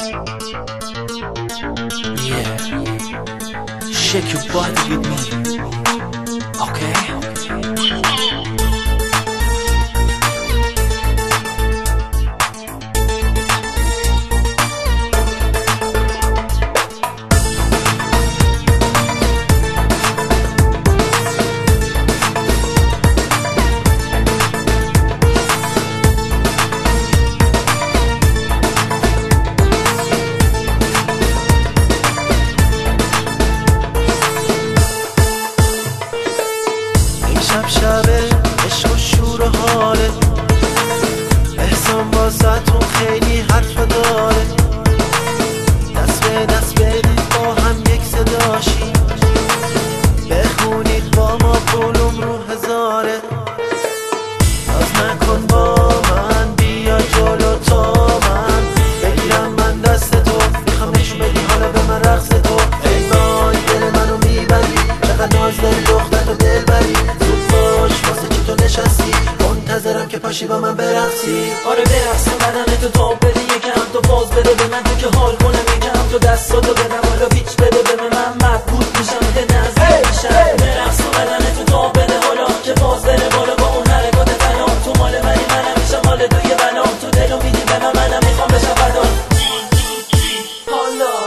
Yeah, shake your body with me, okay? شبه عشق و شور و حاله، احسان واسه‌تون خیلی حرف داره. دست به دست برید با هم یک صداشی، بخونید با ما پولم رو هزاره. ناز نکن با من، بیا جلو تا من بگیرم من دست تو، میخوام نشون بدی حالا به من رقص تو. ای وای دل منو میبری، چقدر ناز داری دختر تو دل بری. واسه چی تو نشستی، منتظرم که پاشی با من برقصی. آره برقصم بدن تو تاب بده، یکم تو باز بده به من، تو که حال کنم یکم تو دستاتو بدم، حالا پیچ بده به من مبهوت میشم که نزدیک میشم. برقصم بدن تو تاب بده، حالا که باز بره بالا با اون حرکات فنا. تو مال منی منم میشم مال توی بنا، تو دلو میدی به من منم میخوام بشم فدا. حالا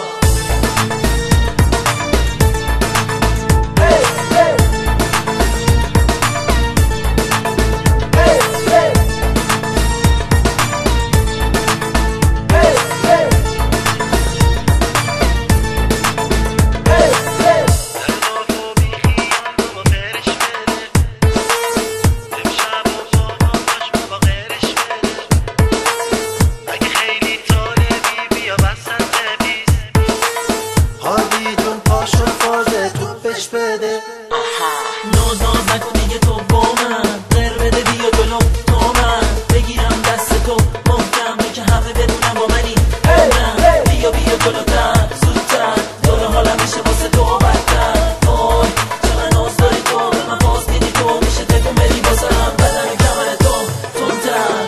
بده ناز نکن دیگه تو با من، غیر بده بیا جلو تو من بگیرم دست تو محکم که همه بدونم با منی. بیا جلوتر زودتر، دور حالم میشه واسه تو بدتر. وای چقدر ناز داری تو، به من باز میدی تو، میشه تکون بدی واسه هم بدن کمر تو تندتر.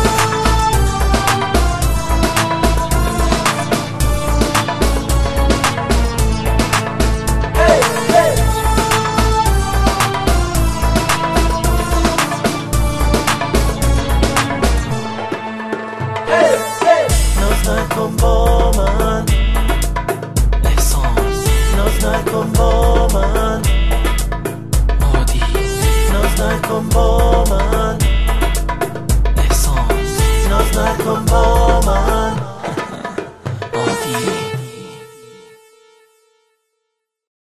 ناز نکن با من احساس، ناز نکن با من عادی، ناز نکن با من احساس، ناز نکن با من عادی.